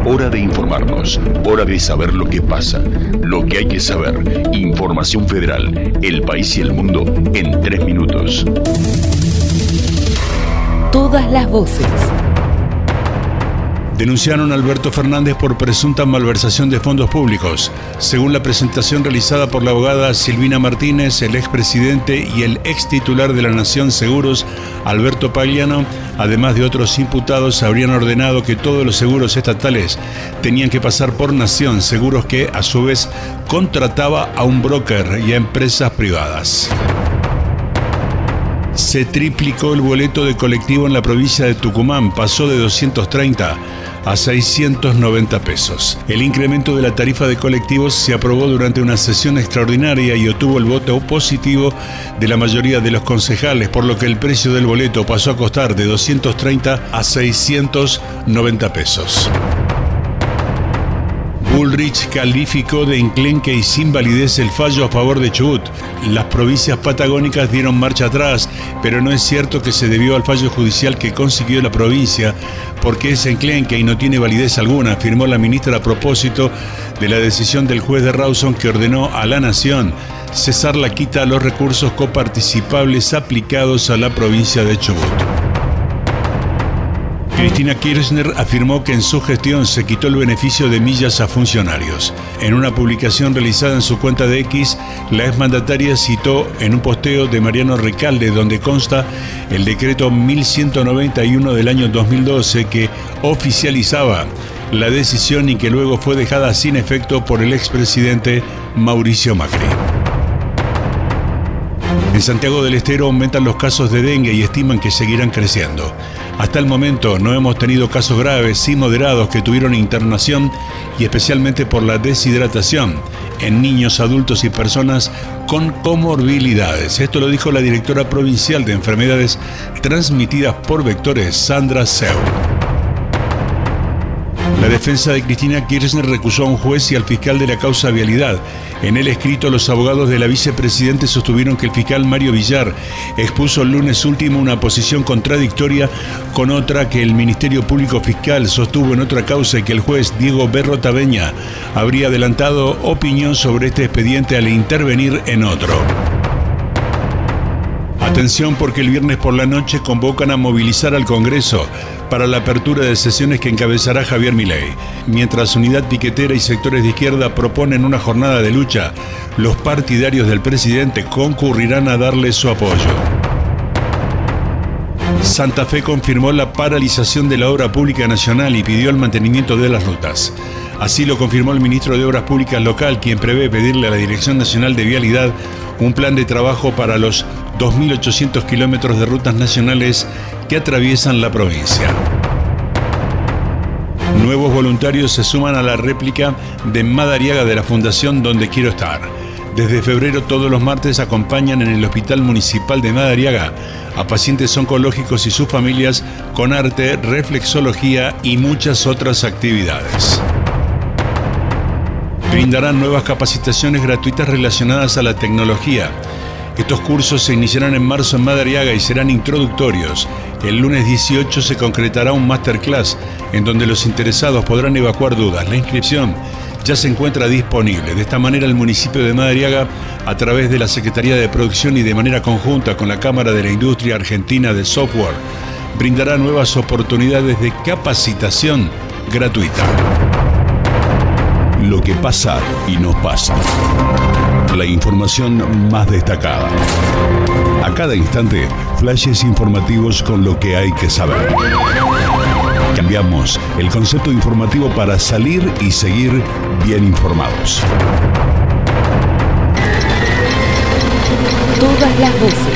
Hora de informarnos, hora de saber lo que pasa, lo que hay que saber. Información Federal, el país y el mundo en 3 minutos. Todas las voces. Denunciaron a Alberto Fernández por presunta malversación de fondos públicos. Según la presentación realizada por la abogada Silvina Martínez, el expresidente y el ex titular de la Nación Seguros, Alberto Pagliano, además de otros imputados, habrían ordenado que todos los seguros estatales tenían que pasar por Nación Seguros, que a su vez contrataba a un broker y a empresas privadas. Se triplicó el boleto de colectivo en la provincia de Tucumán, pasó de 230 a 690 pesos. El incremento de la tarifa de colectivos se aprobó durante una sesión extraordinaria y obtuvo el voto positivo de la mayoría de los concejales, por lo que el precio del boleto pasó a costar de 230 a 690 pesos. Bullrich calificó de enclenque y sin validez el fallo a favor de Chubut. Las provincias patagónicas dieron marcha atrás, pero no es cierto que se debió al fallo judicial que consiguió la provincia, porque es enclenque y no tiene validez alguna, afirmó la ministra a propósito de la decisión del juez de Rawson, que ordenó a la Nación cesar la quita a los recursos coparticipables aplicados a la provincia de Chubut. Cristina Kirchner afirmó que en su gestión se quitó el beneficio de millas a funcionarios. En una publicación realizada en su cuenta de X, la exmandataria citó en un posteo de Mariano Recalde, donde consta el decreto 1191 del año 2012 que oficializaba la decisión y que luego fue dejada sin efecto por el expresidente Mauricio Macri. En Santiago del Estero aumentan los casos de dengue y estiman que seguirán creciendo. Hasta el momento no hemos tenido casos graves y moderados que tuvieron internación, y especialmente por la deshidratación en niños, adultos y personas con comorbilidades. Esto lo dijo la directora provincial de enfermedades transmitidas por vectores, Sandra Seu. La defensa de Cristina Kirchner recusó a un juez y al fiscal de la causa vialidad. En el escrito, los abogados de la vicepresidente sostuvieron que el fiscal Mario Villar expuso el lunes último una posición contradictoria con otra que el Ministerio Público Fiscal sostuvo en otra causa, y que el juez Diego Berro Taveña habría adelantado opinión sobre este expediente al intervenir en otro. Atención, porque el viernes por la noche convocan a movilizar al Congreso para la apertura de sesiones que encabezará Javier Milei. Mientras Unidad Piquetera y sectores de izquierda proponen una jornada de lucha, los partidarios del presidente concurrirán a darle su apoyo. Santa Fe confirmó la paralización de la obra pública nacional y pidió el mantenimiento de las rutas. Así lo confirmó el ministro de Obras Públicas local, quien prevé pedirle a la Dirección Nacional de Vialidad un plan de trabajo para los 2.800 kilómetros de rutas nacionales que atraviesan la provincia. Nuevos voluntarios se suman a la réplica de Madariaga de la Fundación Donde Quiero Estar. Desde febrero, todos los martes acompañan en el Hospital Municipal de Madariaga a pacientes oncológicos y sus familias con arte, reflexología y muchas otras actividades. Brindarán nuevas capacitaciones gratuitas relacionadas a la tecnología. Estos cursos se iniciarán en marzo en Madariaga y serán introductorios. El lunes 18 se concretará un masterclass en donde los interesados podrán evacuar dudas. La inscripción ya se encuentra disponible. De esta manera, el municipio de Madariaga, a través de la Secretaría de Producción y de manera conjunta con la Cámara de la Industria Argentina de Software, brindará nuevas oportunidades de capacitación gratuita. Lo que pasa y nos pasa. La información más destacada. A cada instante, flashes informativos con lo que hay que saber. Cambiamos el concepto informativo para salir y seguir bien informados. Todas las voces.